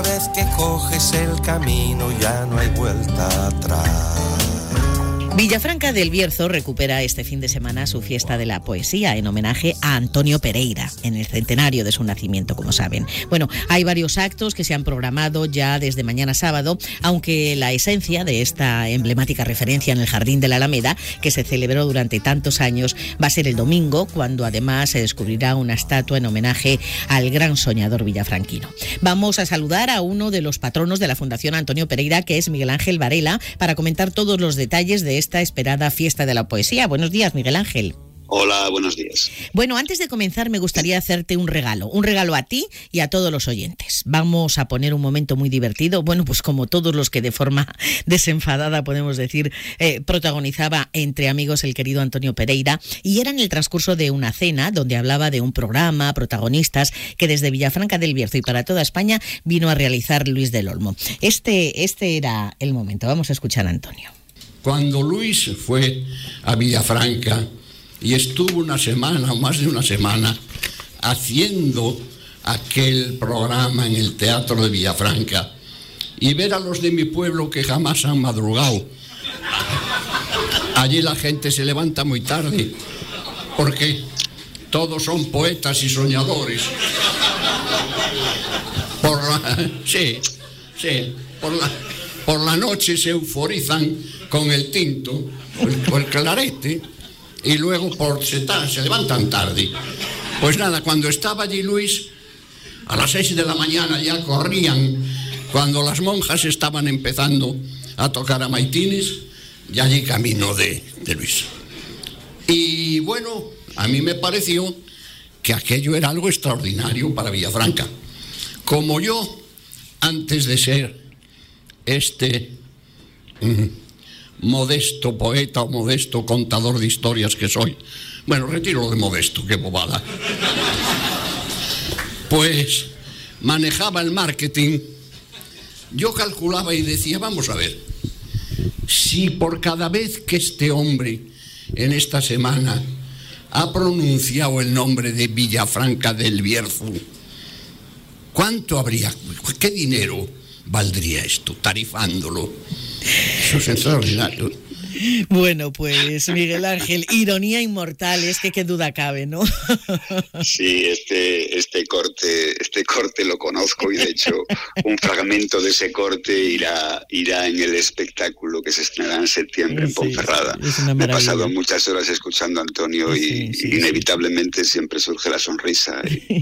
vez que coges el camino ya no hay vuelta atrás. Villafranca del Bierzo recupera este fin de semana su fiesta de la poesía en homenaje a Antonio Pereira, en el centenario de su nacimiento, como saben. Bueno, hay varios actos que se han programado ya desde mañana sábado, aunque la esencia de esta emblemática referencia en el Jardín de la Alameda, que se celebró durante tantos años, va a ser el domingo, cuando además se descubrirá una estatua en homenaje al gran soñador villafranquino. Vamos a saludar a uno de los patronos de la Fundación Antonio Pereira, que es Miguel Ángel Varela, para comentar todos los detalles de esta esperada fiesta de la poesía. Buenos días, Miguel Ángel. Hola, buenos días. Bueno, antes de comenzar me gustaría hacerte un regalo a ti y a todos los oyentes. Vamos a poner un momento muy divertido, bueno, pues como todos los que de forma desenfadada, podemos decir, protagonizaba entre amigos el querido Antonio Pereira, y era en el transcurso de una cena donde hablaba de un programa, protagonistas, que desde Villafranca del Bierzo y para toda España vino a realizar Luis del Olmo. Este era el momento. Vamos a escuchar a Antonio. Cuando Luis fue a Villafranca y estuvo una semana o más de una semana haciendo aquel programa en el Teatro de Villafranca, y ver a los de mi pueblo que jamás han madrugado. Allí la gente se levanta muy tarde porque todos son poetas y soñadores. Por la noche se euforizan con el tinto o el clarete, y luego se levantan tarde. Pues nada, cuando estaba allí Luis, a las 6 de la mañana ya corrían, cuando las monjas estaban empezando a tocar a maitines, ya allí camino de Luis. Y bueno, a mí me pareció que aquello era algo extraordinario para Villafranca. Como yo, antes de ser modesto poeta o modesto contador de historias que soy, bueno, retiro lo de modesto, qué bobada, pues manejaba el marketing. Yo calculaba y decía, vamos a ver, si por cada vez que este hombre en esta semana ha pronunciado el nombre de Villafranca del Bierzo, ¿cuánto habría, qué dinero valdría esto, tarifándolo? Eso es extraordinario. Bueno, pues Miguel Ángel, ironía inmortal, es que qué duda cabe, ¿no? Sí, este corte lo conozco, y de hecho un fragmento de ese corte irá en el espectáculo que se estrenará en septiembre en Ponferrada. Me he pasado muchas horas escuchando a Antonio y inevitablemente siempre surge la sonrisa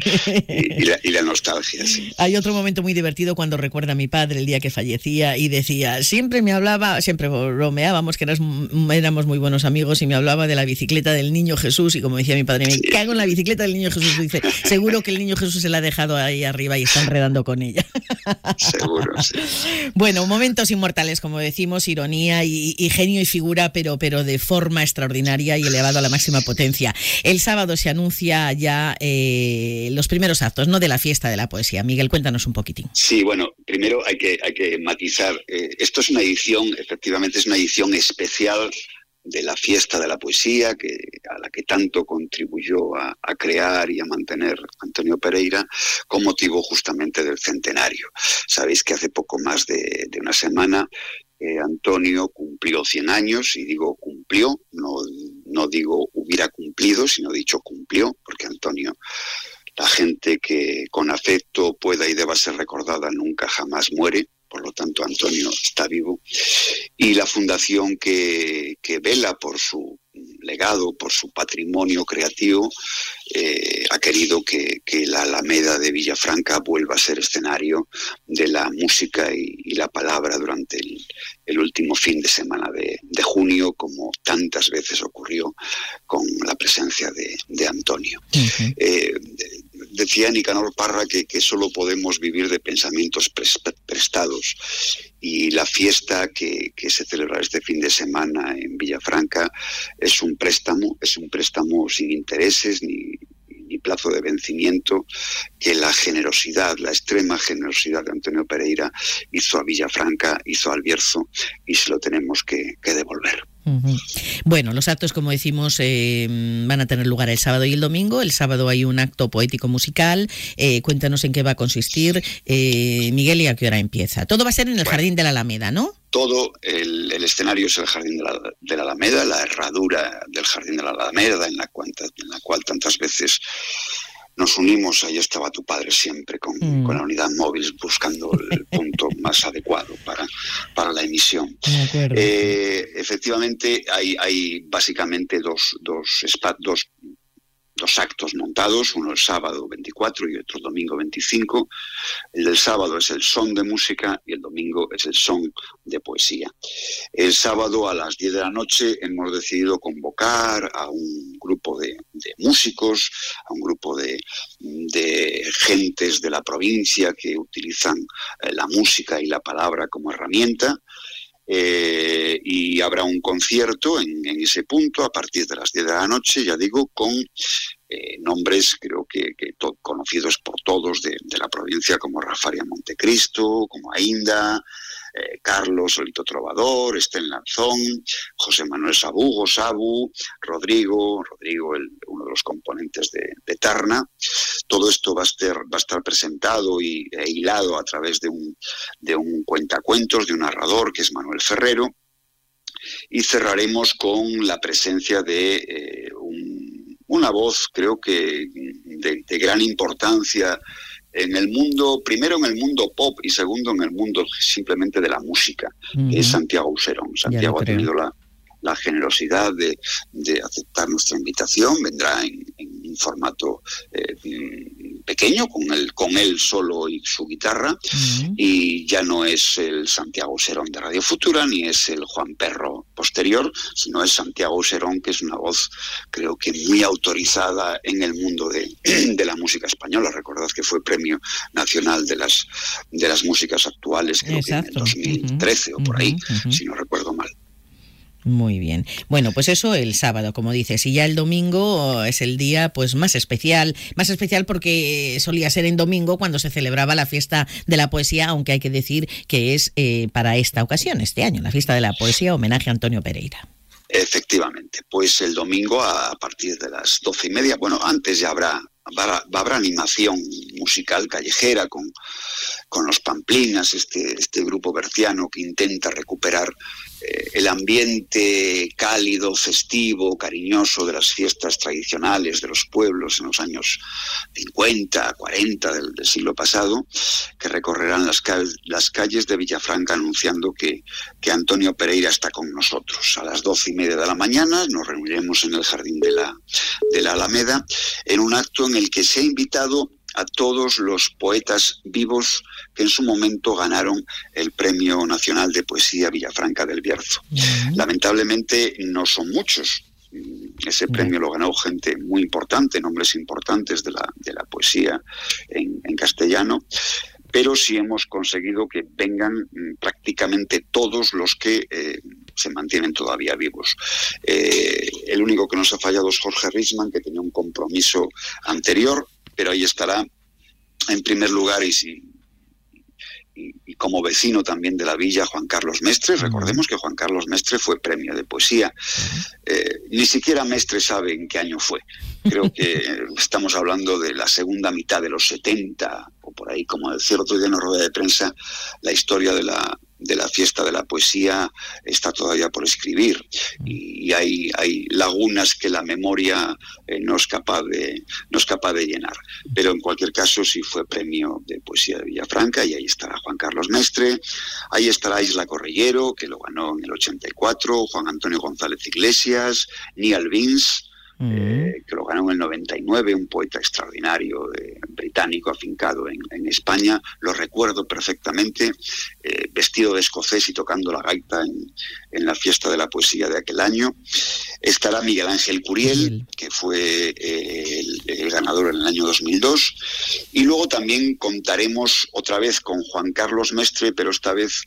y la nostalgia. Sí. Hay otro momento muy divertido cuando recuerda a mi padre el día que fallecía y decía, siempre me hablaba, siempre bromeábamos que éramos muy buenos amigos, y me hablaba de la bicicleta del Niño Jesús, y como decía mi padre, me cago en la bicicleta del Niño Jesús. Dice, seguro que el Niño Jesús se la ha dejado ahí arriba y está enredando con ella. Seguro, sí. Bueno, momentos inmortales, como decimos, ironía y genio y figura, pero de forma extraordinaria y elevado a la máxima potencia. El sábado se anuncia ya los primeros actos, ¿no?, de la fiesta de la poesía. Miguel, cuéntanos un poquitín. Sí, bueno, primero hay que matizar. Esto es una edición, efectivamente es una edición especial de la fiesta de la poesía, a la que tanto contribuyó a crear y a mantener Antonio Pereira, con motivo justamente del centenario. Sabéis que hace poco más de una semana Antonio cumplió 100 años, y digo cumplió, no digo hubiera cumplido, sino dicho cumplió, porque Antonio, la gente que con afecto pueda y deba ser recordada, nunca jamás muere. Por lo tanto, Antonio está vivo, y la fundación que vela por su legado, por su patrimonio creativo, ha querido que la Alameda de Villafranca vuelva a ser escenario de la música y la palabra durante el último fin de semana de junio, como tantas veces ocurrió con la presencia de Antonio. Uh-huh. Decía Nicanor Parra que solo podemos vivir de pensamientos prestados, y la fiesta que se celebrará este fin de semana en Villafranca es un préstamo sin intereses ni plazo de vencimiento, que la extrema generosidad de Antonio Pereira hizo a Villafranca, hizo al Bierzo, y se lo tenemos que devolver. Bueno, los actos, como decimos, van a tener lugar el sábado y el domingo. El sábado hay un acto poético musical. Cuéntanos en qué va a consistir, Miguel, y a qué hora empieza. Todo va a ser en el Jardín de la Alameda, ¿no? Todo el escenario es el Jardín de la Alameda, la herradura del Jardín de la Alameda, en la cual tantas veces nos unimos. Ahí estaba tu padre siempre con la unidad móvil buscando el punto más adecuado para la emisión. Efectivamente, hay básicamente dos actos montados, uno el sábado 24 y otro el domingo 25. El del sábado es el son de música y el domingo es el son de poesía. El sábado a las 10 de la noche hemos decidido convocar a un grupo de músicos, a un grupo de gentes de la provincia que utilizan la música y la palabra como herramienta. Y habrá un concierto en ese punto a partir de las 10 de la noche, ya digo, con nombres creo que conocidos por todos de la provincia, como Rafaria Montecristo, como Ainda, Carlos Solito Trovador, Estén Lanzón, José Manuel Sabugo, Sabu, Rodrigo, uno de los componentes de Tarna. Todo esto va a estar presentado e hilado a través de un cuentacuentos, de un narrador que es Manuel Ferrero, y cerraremos con la presencia de una voz, creo que de gran importancia en el mundo, primero en el mundo pop y segundo en el mundo simplemente de la música, que es Santiago Userón. Santiago ha tenido la generosidad de aceptar nuestra invitación. Vendrá en un formato pequeño, con él solo y su guitarra, y ya no es el Santiago Userón de Radio Futura, ni es el Juan Perro posterior, sino es Santiago Userón, que es una voz, creo que muy autorizada en el mundo de la música española. Recordad que fue Premio Nacional de las Músicas Actuales, creo que en el 2013 o por ahí, si no recuerdo mal. Muy bien. Bueno, pues eso el sábado, como dices, y ya el domingo es el día pues más especial porque solía ser en domingo cuando se celebraba la fiesta de la poesía, aunque hay que decir que es para esta ocasión, este año, la fiesta de la poesía, homenaje a Antonio Pereira. Efectivamente, pues el domingo a partir de las 12:30, bueno, antes ya habrá animación musical callejera con los Pamplinas, este grupo berciano que intenta recuperar el ambiente cálido, festivo, cariñoso de las fiestas tradicionales de los pueblos en los años 50, 40 del siglo pasado, que recorrerán las calles de Villafranca anunciando que Antonio Pereira está con nosotros. A las 12:30 de la mañana nos reuniremos en el Jardín de la Alameda en un acto en el que se ha invitado a todos los poetas vivos que en su momento ganaron el Premio Nacional de Poesía Villafranca del Bierzo. Lamentablemente no son muchos. Ese premio lo ganó gente muy importante, nombres importantes de la poesía en castellano, pero sí hemos conseguido que vengan prácticamente todos los que se mantienen todavía vivos. El único que nos ha fallado es Jorge Risman, que tenía un compromiso anterior, pero ahí estará en primer lugar y como vecino también de la villa, Juan Carlos Mestre. Recordemos que Juan Carlos Mestre fue premio de poesía. Ni siquiera Mestre sabe en qué año fue. Creo que estamos hablando de la segunda mitad de los 70, o por ahí, como decía el otro día en la rueda de prensa, la historia de la fiesta de la poesía está todavía por escribir, y hay lagunas que la memoria no es capaz de llenar. Pero en cualquier caso sí fue premio de poesía de Villafranca, y ahí estará Juan Carlos Mestre, ahí estará Isla Correllero, que lo ganó en el 84, Juan Antonio González Iglesias, Niall Vince, que lo ganó en el 99, un poeta extraordinario británico afincado en España. Lo recuerdo perfectamente, vestido de escocés y tocando la gaita en la fiesta de la poesía de aquel año. Estará Miguel Ángel Curiel, que fue el ganador en el año 2002. Y luego también contaremos otra vez con Juan Carlos Mestre, pero esta vez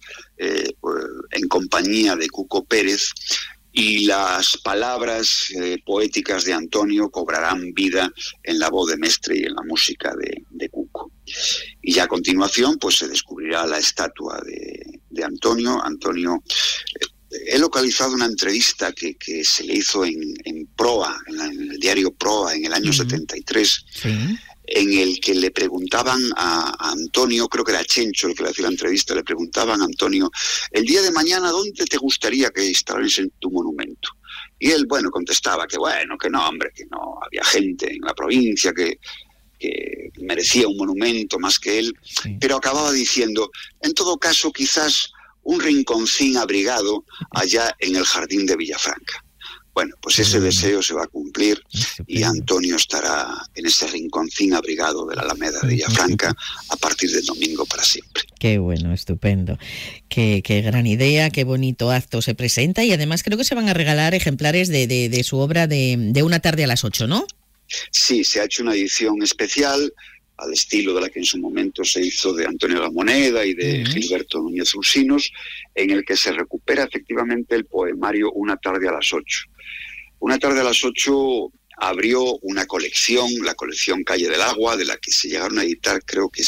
en compañía de Cuco Pérez, y las palabras poéticas de Antonio cobrarán vida en la voz de Mestre y en la música de Cuco. Y ya a continuación pues se descubrirá la estatua de Antonio. Antonio he localizado una entrevista que se le hizo en Proa, en el diario Proa, en el año 73, Sí. en el que le preguntaban a Antonio, creo que era Chencho el que le hacía la entrevista, le preguntaban a Antonio, el día de mañana, ¿dónde te gustaría que instalaras en tu monumento? Y él, contestaba que no, hombre, que no había gente en la provincia que merecía un monumento más que él, Sí. pero acababa diciendo, en todo caso, quizás un rinconcín abrigado allá en el jardín de Villafranca. Bueno, pues ese deseo se va a cumplir y Antonio estará en ese rinconcín abrigado de la Alameda de Villafranca a partir del domingo para siempre. Qué bueno, estupendo. Qué gran idea, qué bonito acto se presenta, y además creo que se van a regalar ejemplares de su obra de Una tarde a las 8, ¿no? Sí, se ha hecho una edición especial al estilo de la que en su momento se hizo de Antonio La Moneda y de Gilberto Núñez Ursinos, en el que se recupera efectivamente el poemario Una tarde a las 8. Una tarde a las 8 abrió una colección, la colección Calle del Agua, de la que se llegaron a editar creo que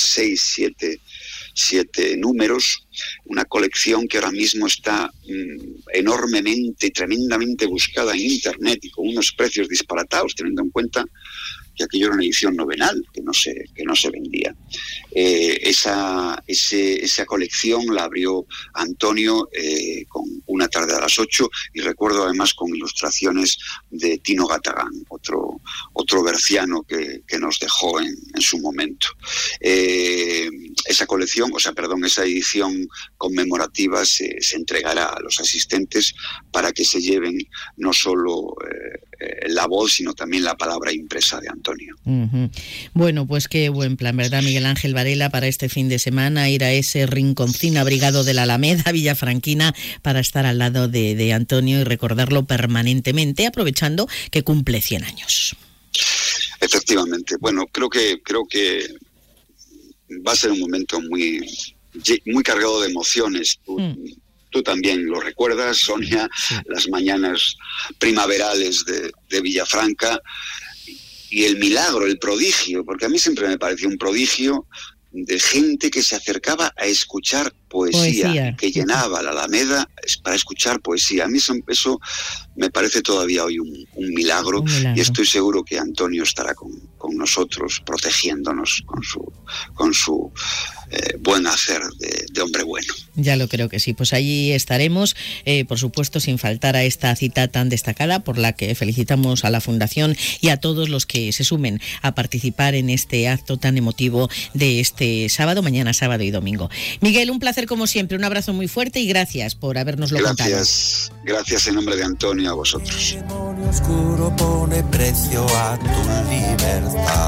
7 números, una colección que ahora mismo está enormemente y tremendamente buscada en Internet y con unos precios disparatados, teniendo en cuenta que aquello era una edición novenal, que no se vendía. Esa colección la abrió Antonio con Una tarde a las 8, y recuerdo además con ilustraciones de Tino Gatagán, otro berciano que nos dejó en su momento. Esa edición conmemorativa se entregará a los asistentes para que se lleven no solo la voz, sino también la palabra impresa de Antonio. Uh-huh. Bueno, pues qué buen plan, ¿verdad, Miguel Ángel Varela, para este fin de semana ir a ese rinconcín abrigado de la Alameda villafranquina para estar al lado de Antonio y recordarlo permanentemente, aprovechando que cumple 100 años. Efectivamente. Bueno, creo que va a ser un momento muy cargado de emociones. Tú también lo recuerdas, Sonia, las mañanas primaverales de Villafranca y el milagro, el prodigio, porque a mí siempre me pareció un prodigio de gente que se acercaba a escuchar poesía. Que llenaba la Alameda para escuchar poesía. A mí eso me parece todavía hoy un milagro, y estoy seguro que Antonio estará con nosotros, protegiéndonos con su buen hacer de hombre bueno. Ya lo creo que sí, pues allí estaremos, por supuesto, sin faltar a esta cita tan destacada, por la que felicitamos a la Fundación y a todos los que se sumen a participar en este acto tan emotivo de este sábado, mañana sábado y domingo. Miguel, un placer como siempre, un abrazo muy fuerte y gracias por habernoslo contado. Gracias en nombre de Antonio a vosotros. El demonio oscuro pone precio a tu libertad.